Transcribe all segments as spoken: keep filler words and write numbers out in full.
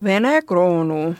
Vene kroonu.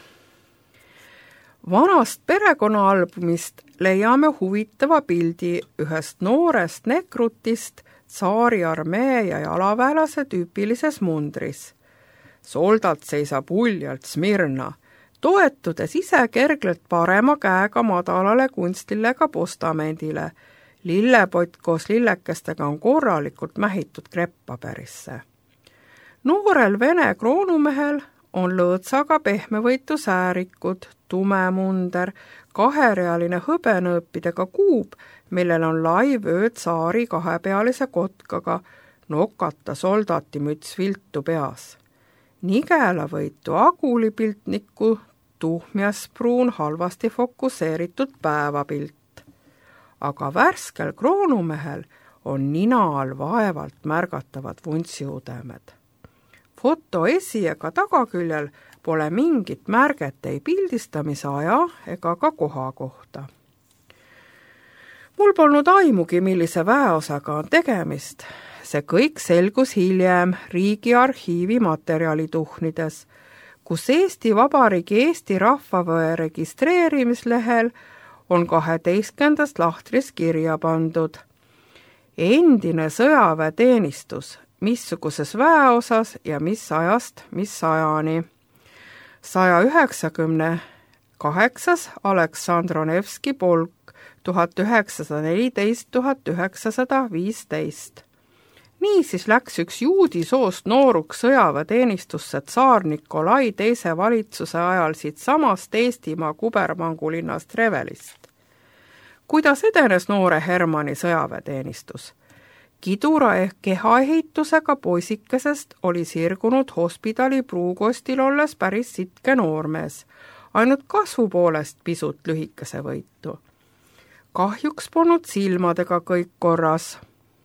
Vanast perekonnaalbumist leiame huvitava pildi ühest noorest nekrutist tsaariarmee ja jalaväelase tüüpilises mundris. Soldat seisab uljalt Smirna, toetudes ise kergelt parema käega madalale kunstilega postamendile. Lillepott koos lillekestega on korralikult mähitud krepppaberisse. Noorel Vene kroonumehel on lõõtsaga pehmevõitu säärikud, tume munder, kaherealine hõbenõõpidega kuub, millel on lai vöö tsaari kahepealise kotkaga, nokata soldatimüts viltu peas. Nigelavõitu agulipiltniku tuhmjaspruun halvasti fokuseeritud päevapilt. Aga värskel kroonumehel on nina all vaevalt märgatavad vuntsiudemed. Foto esi- ega tagaküljel pole mingit märget ei pildistamise aja ega ka koha kohta. Mul polnud aimugi, millise väeosaga on tegemist. See kõik selgus hiljem riigi arhiivi materjalituhnides, kus Eesti Vabariigi Eesti Rahvaväe registreerimislehel on kaheteistkümnendast lahtris kirja pandud. Endine sõjaväeteenistus, missuguses väeosas ja mis ajast, mis ajani. saja üheksakümne kaheksas Aleksandr Nevski polk, tuhat üheksasada neliteist kuni tuhat üheksasada viisteist. Niisiis läks üks juudi soost nooruks sõjaväeteenistusse tsaar Nikolai teise valitsuse ajal siit samast Eestimaa kubermangulinnast Revelist. Kuidas edenes noore Hermanni sõjaväeteenistus? Kidura ehk kehaehitusega poisikesest oli sirgunud hospidali pruukostil olles päris sitke noormees, ainult kasvu poolest pisut lühikese võitu. Kahjuks polnud silmadega kõik korras.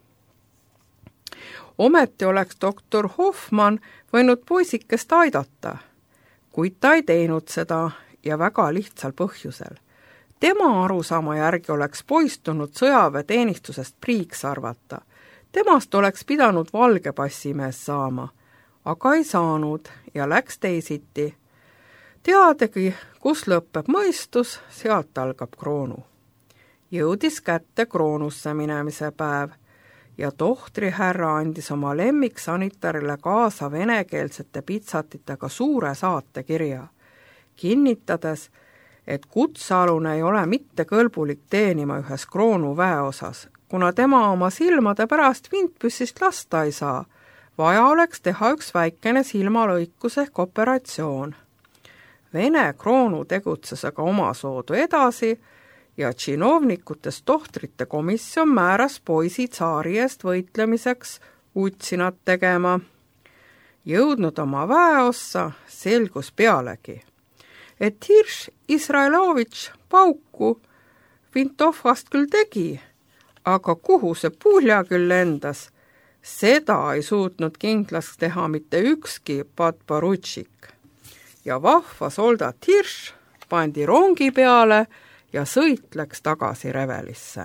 Ometi oleks doktor Hoffmann võinud poisikest aidata, kuid ta ei teinud seda ja väga lihtsal põhjusel. Tema arusaama järgi oleks poistunud sõjaväeteenistusest priiks arvata. Temast oleks pidanud valge passimees saama, aga ei saanud ja läks teisiti. Teadegi, kus lõpeb mõistus, sealt algab kroonu. Jõudis kätte kroonusse minemise päev ja tohtri härra andis oma lemmikssanitarile kaasa venekeelsete pitsatitega suure saatekirja, kinnitades, et kutsealune ei ole mitte kõlbulik teenima ühes kroonu väeosas, kuna tema oma silmade pärast vintpüssist lasta ei saa, vaja oleks teha üks väikene silmalõikus ehk operatsioon. Vene kroonu tegutses aga omasoodu edasi ja činovnikutest tohtrite komisjon määras poisi tsaari eest võitlemiseks utsinat tegema. Jõudnud oma väeossa selgus pealegi, et Hirš Israelovitš pauku Vintovast küll tegi, aga kuhu see pulja küll lendas, seda ei suutnud kindlaks teha mitte ükski padporutšik. Ja vahva soldat Hirš pandi rongi peale ja sõit läks tagasi Revelisse.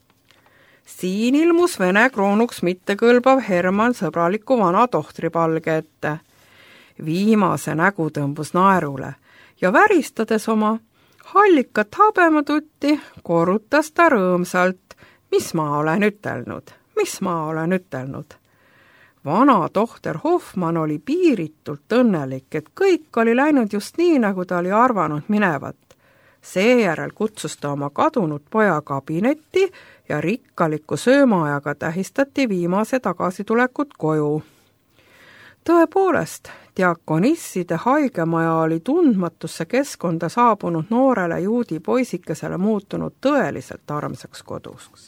Siin ilmus Vene kroonuks mittekõlbav Hermann sõbraliku vana tohtripalge ette. Viimase nägu tõmbus naerule ja väristades oma hallikat habematutti, korrutas ta rõõmsalt, mis ma olen ütelnud, mis ma olen ütelnud. Vana tohter Hoffmann oli piiritult õnnelik, et kõik oli läinud just nii, nagu ta oli arvanud minevat. Seejärel kutsus ta oma kadunud poja kabinetti ja rikkaliku söömaajaga tähistati viimase tagasitulekut koju. Tõepoolest, diakonisside haigemaja oli tundmatusse keskkonda saabunud noorele juudi poisikesele muutunud tõeliselt armsaks koduks.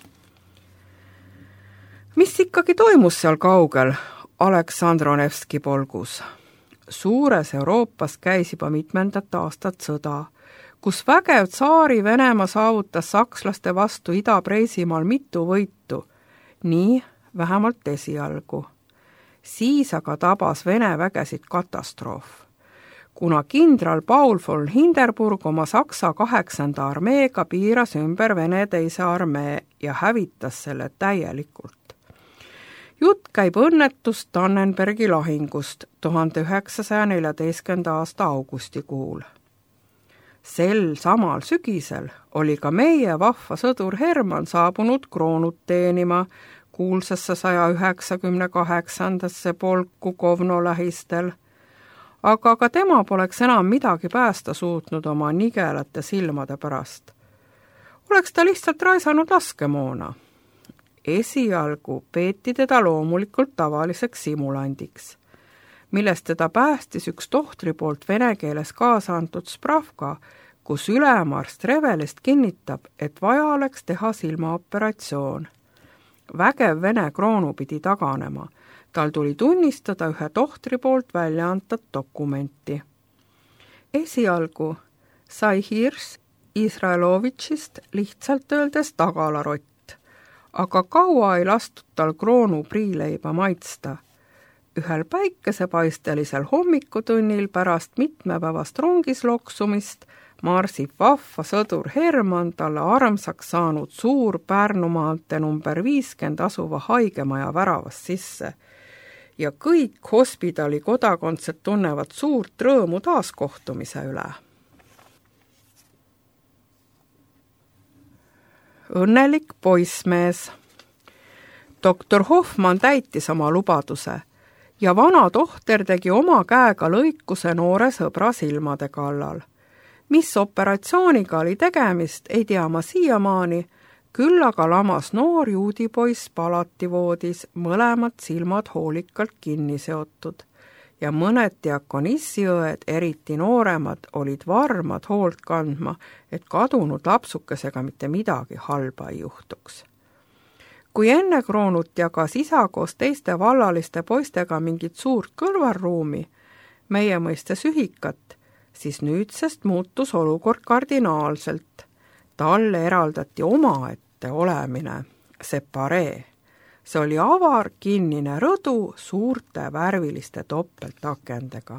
Mis ikkagi toimus seal kaugel Aleksandr Nevski polgus? Suures Euroopas käis juba mitmendat aastat sõda, kus vägev tsaari Venemaa saavutas sakslaste vastu Ida-Preisimaal mitu võitu, nii vähemalt esialgu. Siis aga tabas Vene vägesid katastroof. Kuna kindral Paul von Hindenburg oma Saksa kaheksanda armeega piiras ümber Vene teise armee ja hävitas selle täielikult. Jutt käib õnnetust Tannenbergi lahingust tuhande üheksasaja neljateistkümnenda aasta augustikuul. Sel samal sügisel oli ka meie vahva sõdur Hermann saabunud kroonut teenima kuulsasse saja üheksakümne kaheksandasse polku Kovno lähistel, aga ka tema poleks enam midagi päästa suutnud oma nigelate silmade pärast. Oleks ta lihtsalt raisanud laskemoona. Esialgu peeti teda loomulikult tavaliseks simulandiks, millest teda päästis üks tohtri poolt vene keeles kaasa antud spravka, kus ülemarst Revelist kinnitab, et vaja oleks teha silmaoperatsioon. Vägev vene kroonu pidi taganema. Tal tuli tunnistada ühe tohtri poolt välja antud dokumenti. Esialgu sai Hirš Izrailovitšist lihtsalt öeldes tagalarott, aga kaua ei lastud tal kroonu priileiba maitsta. Ühel päikesepaistelisel hommikutunnil pärast mitmepäevast rongis loksumist marsib vahva sõdur Hermann talle armsaks saanud suur Pärnu maantee number viiskümmend asuva haigemaja väravast sisse ja kõik hospidali kodakondsed tunnevad suurt rõõmu taaskohtumise üle. Õnnelik poissmees. doktor Hoffmann täitis oma lubaduse ja vana tohter tegi oma käega lõikuse noore sõbra silmade kallal. Mis operatsiooniga oli tegemist, ei tea ma siiamaani, küll aga lamas noor juudipoiss palativoodis, mõlemad silmad hoolikalt kinni seotud ja mõned diakonissiõed, eriti nooremad, olid varmad hoolt kandma, et kadunud lapsukesega mitte midagi halba ei juhtuks. Kui enne kroonut jagas isa koos teiste vallaliste poistega mingit suurt kõrvarruumi, meie mõistes ühikat, siis nüüdsest muutus olukord kardinaalselt. Talle eraldati omaette olemine, separee. See oli avar, kinnine rõdu suurte värviliste toppeltakendega.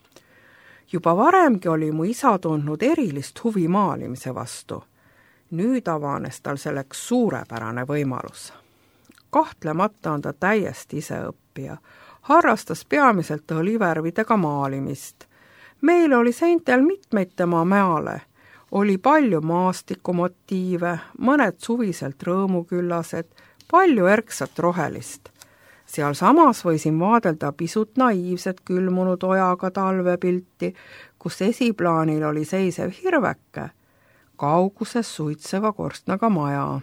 Juba varemgi oli mu isa tundnud erilist huvi maalimise vastu. Nüüd avanes tal selleks suurepärane võimalus. Kahtlemata on ta täiesti iseõppija. Harrastas peamiselt õlivärvidega maalimist. Meil oli seintel mitmeid tema mäale. Oli palju maastikumotiive, mõned suviselt rõõmuküllased, palju erksat rohelist. Seal samas võisin vaadelda pisut naiivset külmunud ojaga talvepilti, kus esiplaanil oli seisev hirveke, kauguses suitseva korstnaga maja.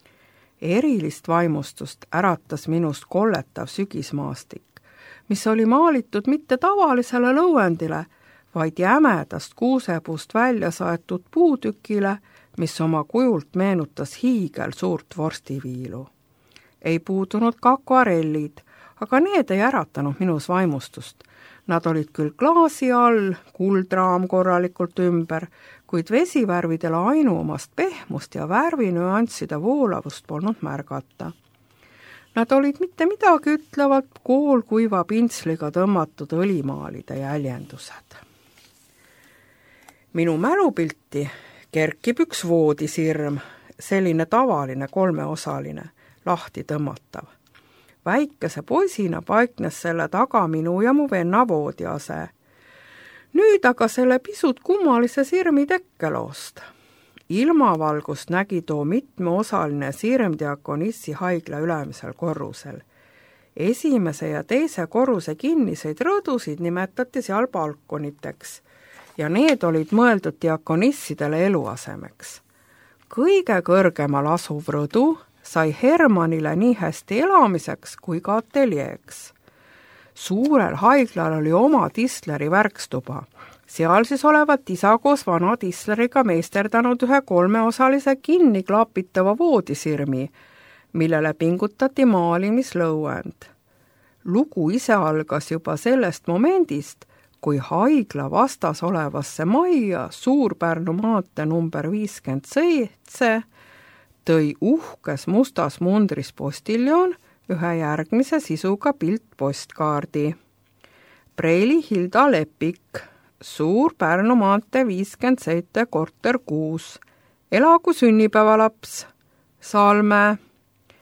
Erilist vaimustust äratas minust kolletav sügismaastik, mis oli maalitud mitte tavalisele lõuendile, vaid jämedast kuusepuust välja saetud puutükile, mis oma kujult meenutas hiigel suurt vorstiviilu. Ei puudunud ka akvarellid, aga need ei äratanud minus vaimustust. Nad olid küll klaasi all, kuldraam korralikult ümber, kuid vesivärvidele ainuomast pehmust ja värvinüansside voolavust polnud märgata. Nad olid mitte midagi ütlevad koolkuiva pintsliga tõmmatud õlimaalide jäljendused. Minu mälupilti kerkib üks voodisirm, selline tavaline kolmeosaline, lahti tõmmatav. Väikese poisina paiknes selle taga minu ja mu venna voodiase. Nüüd aga selle pisut kummalise sirmi tekkeloost. Ilmavalgust nägi too mitmeosaline sirm diakonissi haigla ülemisel korrusel. Esimese ja teise korruse kinniseid rõdusid nimetati seal balkoniteks ja need olid mõeldud diakonissidele eluasemeks. Kõige kõrgemal asuv rõdu sai Hermannile nii hästi elamiseks kui ka ateljeeks. Suurel haiglal oli oma Tisleri värkstuba. Seal siis olevat isa koos vana Tisleriga meisterdanud ühe kolmeosalise kinni klapitava voodisirmi, millele pingutati maalimislõuend. Lugu ise algas juba sellest momendist, kui haigla vastas olevasse majja Suur-Pärnu maantee number viiskümmend seitse tõi uhkes mustas mundris postiljon ühe järgmise sisuga piltpostkaardi. Preili Hilda Lepik, Suur-Pärnu maantee viiskümmend seitse korter kuus, elagu sünnipäevalaps, Salme.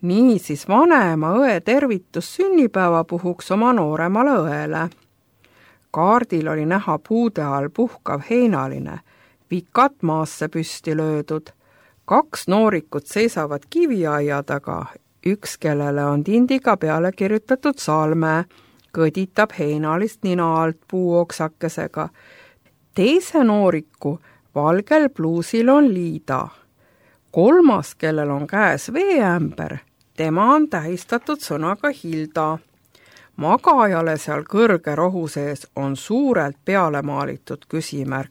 Niisiis vanema õe tervitus sünnipäeva puhuks oma nooremale õele. Kaardil oli näha puude all puhkav heinaline, vikad maasse püsti löödud. Kaks noorikut seisavad kiviaia taga, üks, kellele on tindiga peale kirjutatud salme, kõditab heinalist nina alt puuoksakesega. Teise nooriku valgel pluusil on liida. Kolmas, kellel on käes veeämber, tema on tähistatud sõnaga Hilda. Magajale seal kõrge rohu sees on suurelt peale maalitud küsimärk.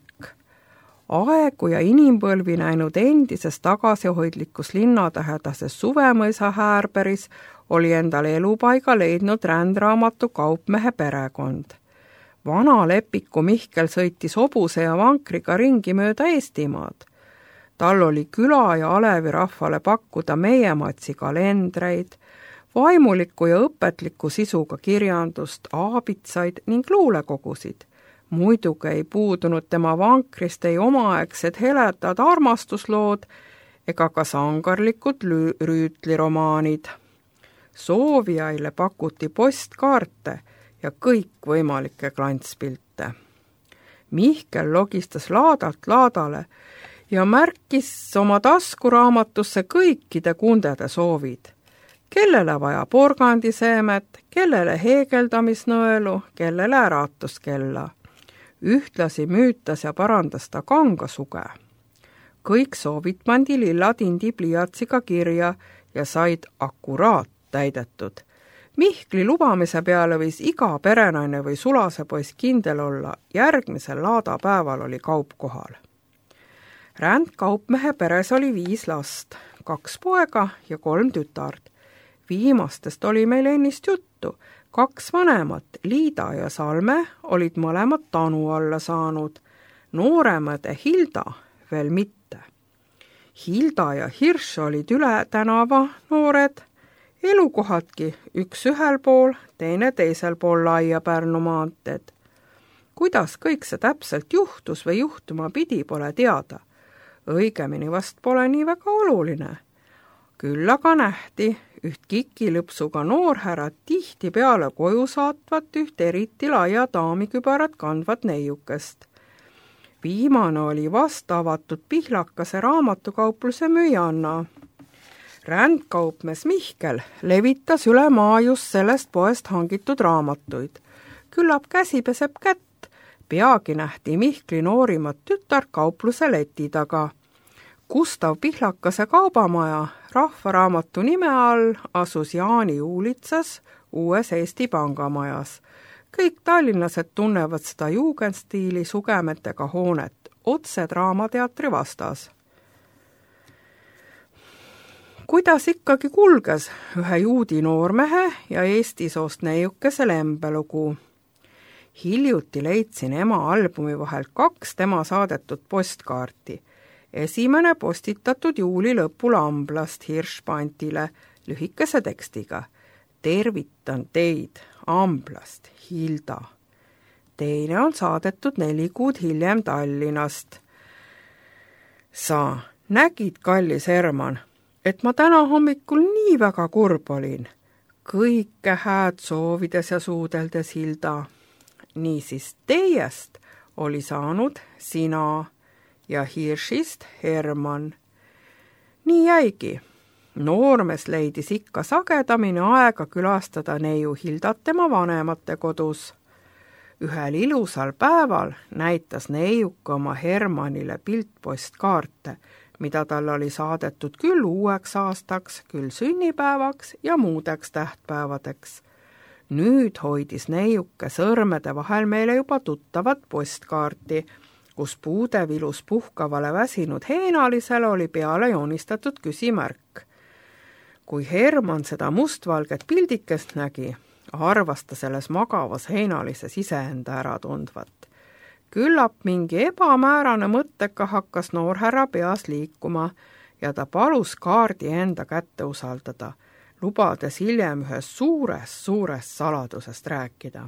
Aegu ja inimpõlvi näinud endises tagasihoidlikus linnatähedases Suvemõisa Häärberis oli endale elupaiga leidnud rändraamatu kaupmehe perekond. Vana lepiku Mihkel sõitis hobuse ja vankriga ringi mööda Eestimaad. Tal oli küla ja alevi rahvale pakkuda Meiematsi kalendreid, vaimuliku ja õpetliku sisuga kirjandust, aabitsaid ning luulekogusid. Muidugi ei puudunud tema vankrist ei omaaegsed heledad armastuslood ega ka sangarlikud lü- rüütliromaanid. Soovijaile pakuti postkaarte ja kõikvõimalikke klantspilte. Mihkel logistas laadalt laadale ja märkis oma taskuraamatusse kõikide kundede soovid. Kellele vaja porgandiseemet, kellele heegeldamisnõelu, kellele äratuskella. Ühtlasi müütas ja parandas ta kangasuge. Kõik soovid pandi lillatindi pliiatsiga kirja ja said akuraat täidetud. Mihkli lubamise peale võis iga perenaine või sulasepoiss kindel olla, järgmisel laadapäeval oli kaup kohal. Rändkaupmehe peres oli viis last, kaks poega ja kolm tütart. Viimastest oli meil ennist juttu. Kaks vanemat, Liida ja Salme, olid mõlemad Tanu alla saanud. Nooremad Hilda veel mitte. Hilda ja Hirš olid üle tänava noored, elukohadki üks ühel pool, teine teisel pool laia Pärnu maanteed. Kuidas kõik see täpselt juhtus või juhtuma pidi, pole teada. Õigemini vast pole nii väga oluline. Küll aga nähti üht kikilõpsuga noorhärad tihti peale koju saatvat üht eriti laia daamikübarat kandvat neiukest. Viimane oli vast avatud Pihlakase raamatukaupluse müüjanna. Rändkaupmees Mihkel levitas üle maa just sellest poest hangitud raamatuid. Küllap käsi peseb kätt, peagi nähti Mihkli noorimat tütar kaupluse leti taga. Gustav Pihlakase kaubamaja rahvaraamatu nime all asus Jaani uulitsas uues Eesti pangamajas. Kõik tallinlased tunnevad seda juugendstiili sugemetega hoonet, otse Draamateatri vastas. Kuidas ikkagi kulges ühe juudi noormehe ja Eesti soost neiukese lembelugu? Hiljuti leidsin ema albumi vahelt kaks tema saadetud postkaarti. Esimene postitatud juuli lõpul Amblast Hiršpantile lühikese tekstiga. Tervitan teid Amblast, Hilda. Teine on saadetud neli kuud hiljem Tallinnast. Sa nägid, kallis Herman, et ma täna hommikul nii väga kurb olin. Kõike hääd soovides ja suudeldes, Hilda. Niisiis teiest oli saanud sina ja Hiršist Herman. Nii jäigi. Noormes leidis ikka sagedamini aega külastada neiu Hildat tema vanemate kodus. Ühel ilusal päeval näitas neiuka oma Hermanile piltpostkaarte, mida tal oli saadetud küll uueks aastaks, küll sünnipäevaks ja muudeks tähtpäevadeks. Nüüd hoidis neiuke sõrmede vahel meile juba tuttavat postkaarti, kus puudevilus puhkavale väsinud heinalisele oli peale joonistatud küsimärk. Kui Herman seda mustvalget pildikest nägi, arvas ta selles magavas heinalises iseenda ära tundvat. Küllap mingi ebamäärane mõtteka hakkas noorhärra peas liikuma ja ta palus kaardi enda kätte usaldada, lubades hiljem ühest suurest, suurest saladusest rääkida.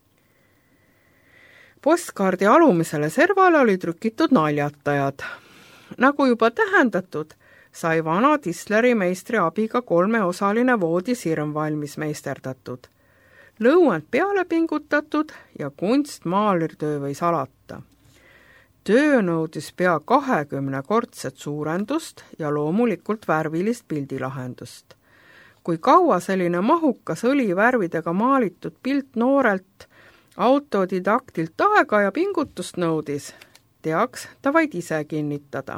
Postkaardi alumisele servale oli trükitud naljatajad. Nagu juba tähendatud, sai vana Tisleri meistri abiga kolmeosaline voodisirm valmis meisterdatud. Lõuend peale pingutatud ja kunstmaalirtöö võis alata. Töö nõudis pea kahekümnekordset suurendust ja loomulikult värvilist pildilahendust. Kui kaua selline mahukas õlivärvidega maalitud pilt noorelt autodidaktilt aega ja pingutust nõudis, teaks ta vaid ise kinnitada.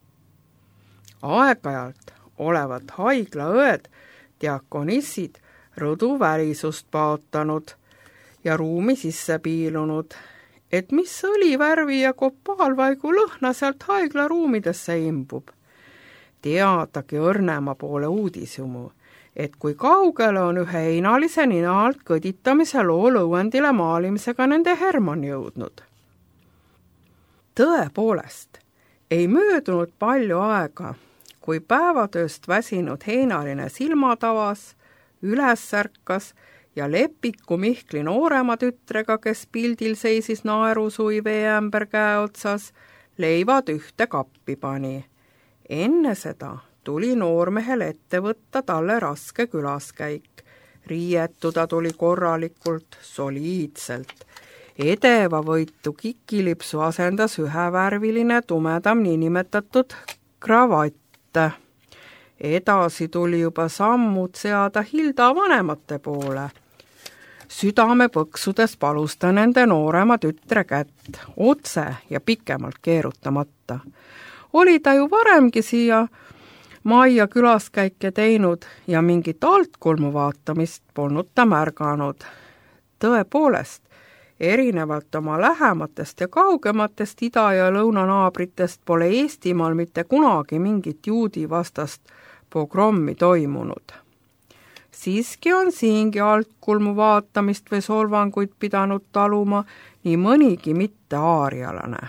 Aeg-ajalt olevat haiglaõed, diakonissid rõdu välisust paotanud ja ruumi sisse piilunud, et mis õlivärvi ja kopaalvaigu lõhna sealt haigla ruumidesse imbub. Teadagi õrnema poole uudisjumu, et kui kaugele on ühe heinalise nina alt kõditamise loo lõuendile maalimisega nende Hermann jõudnud. Tõepoolest, ei möödunud palju aega, kui päevatööst väsinud heinaline silmatavas, üles särkas ja Lepiku Mihkli noorema tütrega, kes pildil seisis naerusui veeämber käe otsas, leivad ühte kappi pani. Enne seda tuli noormehel ette võtta talle raske külaskäik. Riietuda tuli korralikult, soliidselt. Edeva võitu kikilipsu asendas ühevärviline tumedam niinimetatud kravatt. Edasi tuli juba sammud seada Hilda vanemate poole. Südame põksudes palus ta nende noorema tütre kätt, otse ja pikemalt keerutamata. Oli ta ju varemgi siia majja külaskäike teinud ja mingit altkulmu vaatamist polnud ta märganud. Tõepoolest, erinevalt oma lähematest ja kaugematest ida- ja lõunanaabritest pole Eestimaal mitte kunagi mingit juudi vastast pogrommi toimunud. Siiski on siingi altkulmu vaatamist või solvanguid pidanud taluma nii mõnigi mitte aarialane.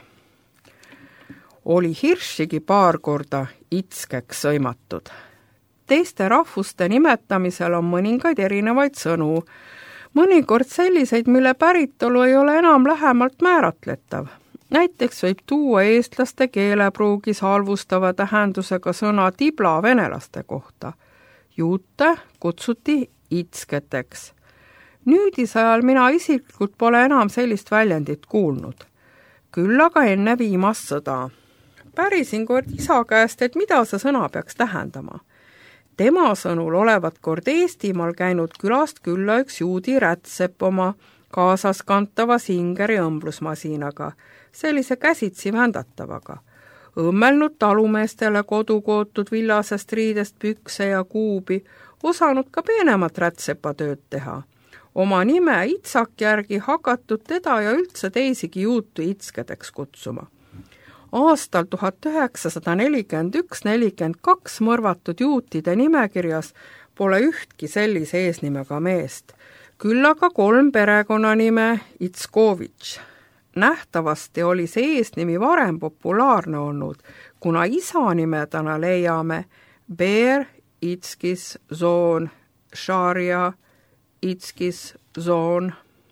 Oli Hirschigi paar korda itskeks sõimatud. Teiste rahvuste nimetamisel on mõningaid erinevaid sõnu, mõnikord selliseid, mille päritolu ei ole enam lähemalt määratletav. Näiteks võib tuua eestlaste keelepruugis halvustava tähendusega sõna tibla venelaste kohta. Juute kutsuti itsketeks. Nüüdisajal mina isiklikult pole enam sellist väljendit kuulnud. Küll aga enne viimast sõda. Pärisin kord isa käest, et mida see sõna peaks tähendama. Tema sõnul olevat kord Eestimaal käinud külast külla üks juudi rätsepp oma kaasas kantava Singeri õmblusmasinaga, sellise käsitsi vändatavaga. Õmmelnud talumeestele kodukootud villasest riidest pükse ja kuubi, osanud ka peenemat rätsepatööd teha. Oma nime Itsak järgi hakatud teda ja üldse teisigi juutu itskedeks kutsuma. Aastal tuhat üheksasada nelikümmend üks nelikümmend kaks mõrvatud juutide nimekirjas pole ühtki sellise eesnimega meest, küll aga kolm perekonnanime Itskovitš. Nähtavasti oli see eesnimi varem populaarne olnud, kuna isa nimedana leiame Ber Itskis Zoon, Šarja Itskis Zoon.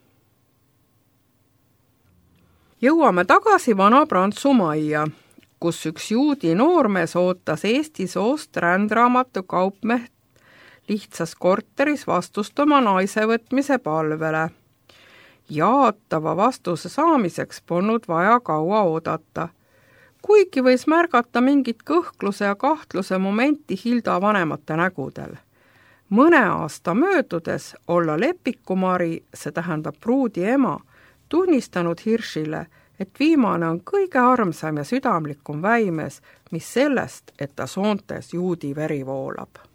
Jõuame tagasi vana Prantsu majja, kus üks juudi noormees ootas Eesti soost rändraamatu kaupmeht lihtsas korteris vastust oma naise võtmise palvele. Jaatava vastuse saamiseks polnud vaja kaua oodata. Kuigi võis märgata mingit kõhkluse ja kahtluse momenti Hilda vanemate nägudel. Mõne aasta möödudes olla Lepikumari, see tähendab pruudi ema, tunnistanud Hirschile, et viimane on kõige armsam ja südamlikum väimes, mis sellest, et ta soontes juudi veri voolab.